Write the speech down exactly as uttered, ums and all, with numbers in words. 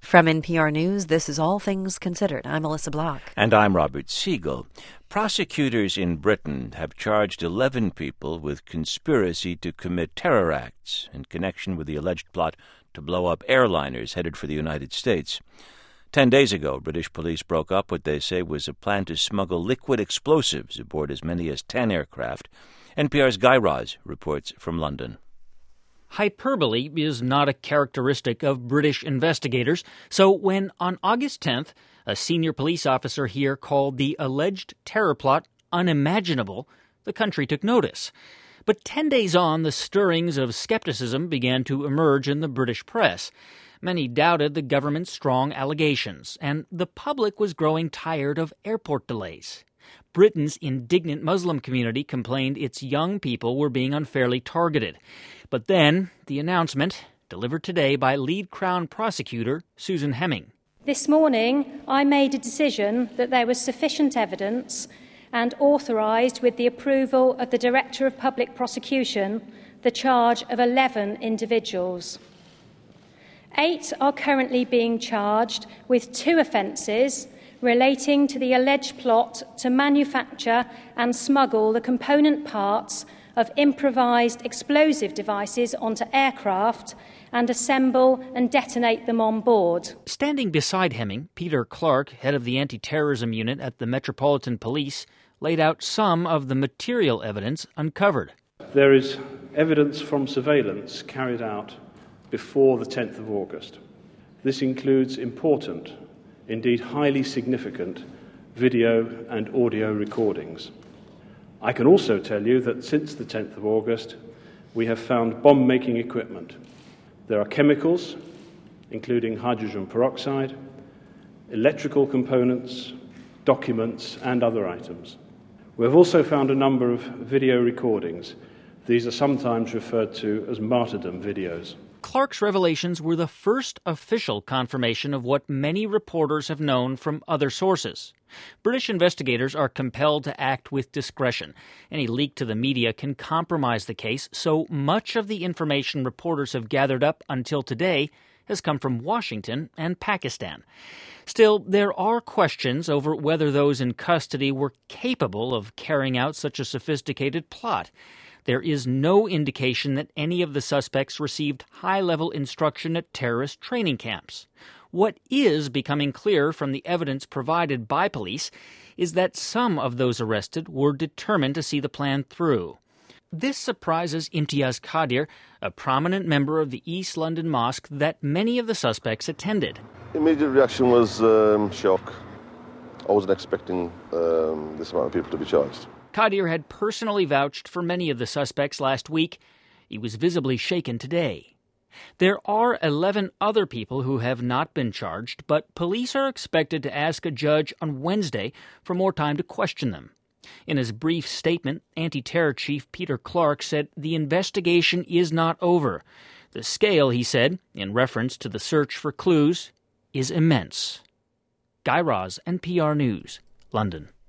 From N P R News, this is All Things Considered. I'm Melissa Block. And I'm Robert Siegel. Prosecutors in Britain have charged eleven people with conspiracy to commit terror acts in connection with the alleged plot to blow up airliners headed for the United States. Ten days ago, British police broke up what they say was a plan to smuggle liquid explosives aboard as many as ten aircraft. N P R's Guy Raz reports from London. Hyperbole is not a characteristic of British investigators, so when on August tenth, a senior police officer here called the alleged terror plot unimaginable, the country took notice. But ten days on, the stirrings of skepticism began to emerge in the British press. Many doubted the government's strong allegations, and the public was growing tired of airport delays. Britain's indignant Muslim community complained its young people were being unfairly targeted. But then, the announcement, delivered today by lead Crown prosecutor Susan Hemming. This morning, I made a decision that there was sufficient evidence and authorised, with the approval of the Director of Public Prosecution, the charge of eleven individuals. Eight are currently being charged with two offences relating to the alleged plot to manufacture and smuggle the component parts of improvised explosive devices onto aircraft and assemble and detonate them on board. Standing beside Hemming, Peter Clark, head of the anti-terrorism unit at the Metropolitan Police, laid out some of the material evidence uncovered. There is evidence from surveillance carried out before the tenth of August. This includes important, indeed highly significant, video and audio recordings. I can also tell you that since the tenth of August, we have found bomb-making equipment. There are chemicals, including hydrogen peroxide, electrical components, documents, and other items. We have also found a number of video recordings. These are sometimes referred to as martyrdom videos. Clark's revelations were the first official confirmation of what many reporters have known from other sources. British investigators are compelled to act with discretion. Any leak to the media can compromise the case, so much of the information reporters have gathered up until today has come from Washington and Pakistan. Still, there are questions over whether those in custody were capable of carrying out such a sophisticated plot. There is no indication that any of the suspects received high-level instruction at terrorist training camps. What is becoming clear from the evidence provided by police is that some of those arrested were determined to see the plan through. This surprises Imtiaz Qadir, a prominent member of the East London mosque that many of the suspects attended. Immediate reaction was um, shock. I wasn't expecting um, this amount of people to be charged. Qadir had personally vouched for many of the suspects last week. He was visibly shaken today. There are eleven other people who have not been charged, but police are expected to ask a judge on Wednesday for more time to question them. In his brief statement, anti-terror chief Peter Clark said the investigation is not over. The scale, he said, in reference to the search for clues, is immense. Guy Raz, N P R News, London.